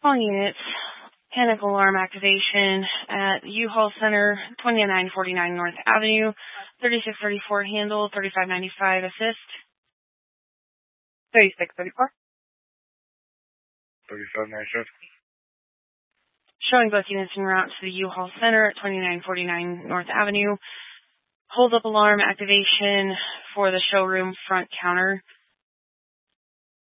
All units, panic alarm activation at U-Haul Center, 2949 North Avenue, 3634 handle, 3595 assist. 3634. 3595. Showing both units en route to the U-Haul Center at 2949 North Avenue. Hold up alarm activation for the showroom front counter.